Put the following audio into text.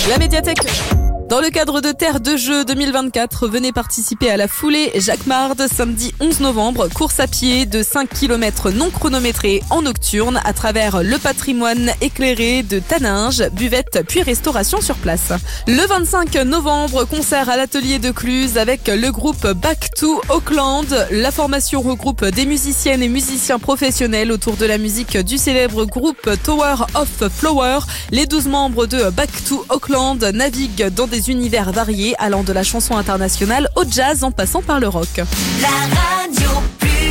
La médiathèque. Dans le cadre de Terre de Jeux 2024, venez participer à la foulée Jacques Mard samedi 11 novembre. Course à pied de 5 km non chronométrée en nocturne à travers le patrimoine éclairé de Taninges, buvette puis restauration sur place. Le 25 novembre, concert à l'atelier de Cluse avec le groupe Back to Auckland. La formation regroupe des musiciennes et musiciens professionnels autour de la musique du célèbre groupe Tower of Flower. Les 12 membres de Back to Auckland naviguent dans des univers variés allant de la chanson internationale au jazz en passant par le rock.